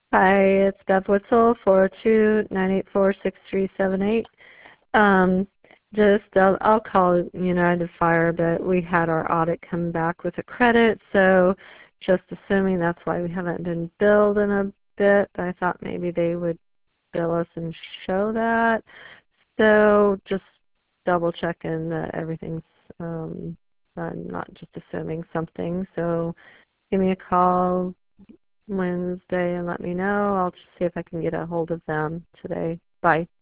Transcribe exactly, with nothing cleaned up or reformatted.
Hi, it's Bev Witzel, four oh two, nine eight four, six three seven eight. Um, just, I'll, I'll call United Fire, but we had our audit come back with a credit, so just assuming that's why we haven't been billed in a bit. I thought maybe they would bill us and show that. So just double checking that everything's um, done, not just assuming something. So give me a call Wednesday and let me know. I'll just see if I can get a hold of them today. Bye.